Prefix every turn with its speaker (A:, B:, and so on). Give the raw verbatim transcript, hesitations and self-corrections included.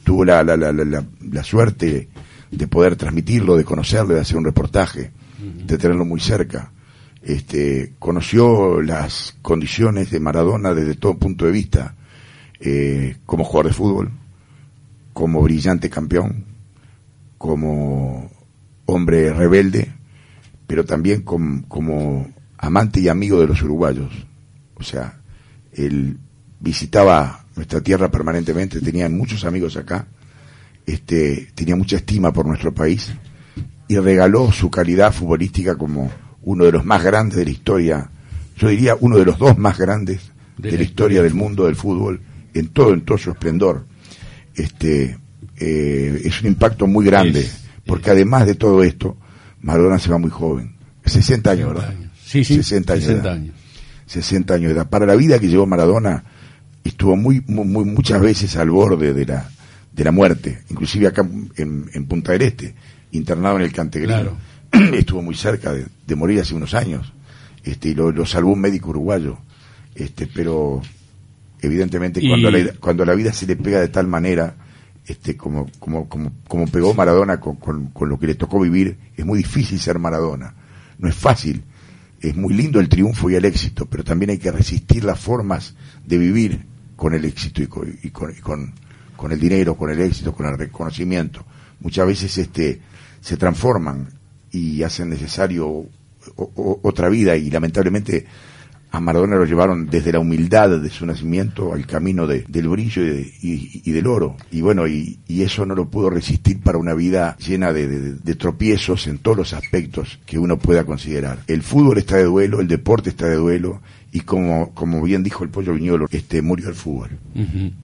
A: tuvo la, la, la, la, la suerte de poder transmitirlo, de conocerlo, de hacer un reportaje, uh-huh. de tenerlo muy cerca. Este, conoció las condiciones de Maradona desde todo punto de vista, eh, como jugador de fútbol, como brillante campeón, como hombre rebelde, pero también com, como amante y amigo de los uruguayos. O sea, él visitaba nuestra tierra permanentemente, tenía muchos amigos acá, este, tenía mucha estima por nuestro país y regaló su calidad futbolística como uno de los más grandes de la historia, yo diría uno de los dos más grandes de, de la historia del mundo del fútbol, en todo, en todo su esplendor. Este, eh, es un impacto muy grande, es, porque es. Además de todo esto, Maradona se va muy joven, sesenta años, ¿verdad?
B: Años. Sí, sí,
A: sesenta años.
B: sesenta años.
A: sesenta años de edad. Para la vida que llevó Maradona, estuvo muy, muy, muy muchas veces al borde de la de la muerte, inclusive acá en, en Punta del Este, internado en el Cantegrino. Claro. Estuvo muy cerca de, de morir hace unos años, este, y lo, lo salvó un médico uruguayo, este, pero evidentemente y... cuando la, cuando la vida se le pega de tal manera, este, como, como, como, como pegó Maradona con, con, con lo que le tocó vivir, es muy difícil ser Maradona, no es fácil. Es muy lindo el triunfo y el éxito, pero también hay que resistir las formas de vivir con el éxito y con, y con, y con, con el dinero, con el éxito, con el reconocimiento. Muchas veces este se transforman y hacen necesario o, o, otra vida, y lamentablemente a Maradona lo llevaron desde la humildad de su nacimiento al camino de, del brillo y, de, y, y del oro. Y bueno, y, y eso no lo pudo resistir para una vida llena de, de, de tropiezos en todos los aspectos que uno pueda considerar. El fútbol está de duelo, el deporte está de duelo, y como, como bien dijo el Pollo Viñolo, este, murió el fútbol.
B: Uh-huh.